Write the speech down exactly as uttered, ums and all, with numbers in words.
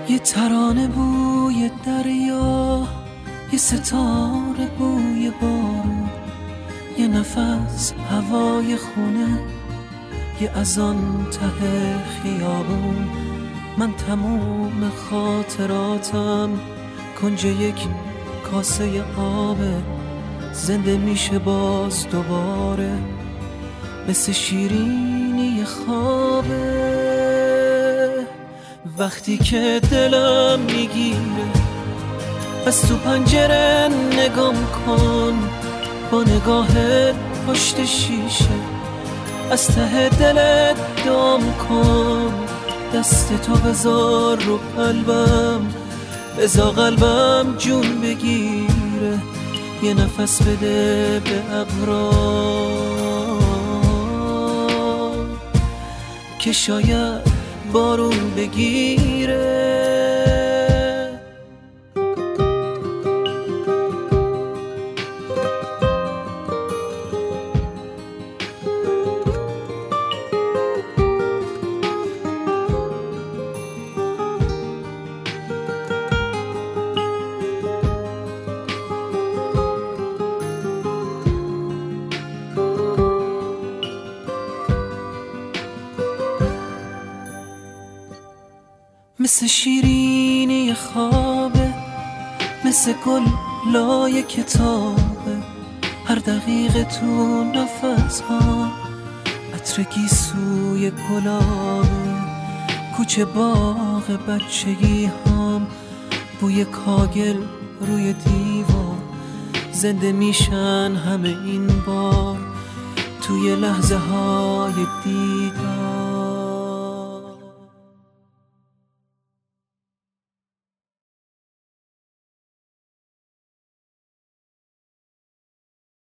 یه ترانه بوی دریا، یه ستاره بوی بارون، یه نفس هوای خونه، یه اذان ته خیابون. من تموم خاطراتم کنج یک کاسه آبه، زنده میشه باز دوباره مثل شیرینی خوابه. وقتی که دلم میگیره از تو پنجره نگام کن، با نگاهت پشت شیشه از ته دلت دام کن. دست تو بذار رو قلبم، بذار قلبم جون بگیره، یه نفس بده به ابرا که شاید بارون بگیره. مثل شیرینی خوابه، مثل گل لای کتابه، هر دقیقه تو نفس ها عطر گیسوی گلابه. کوچه باغ بچگی هام، بوی کاگل روی دیوار، زنده میشن همه این بار توی لحظه های دیدار.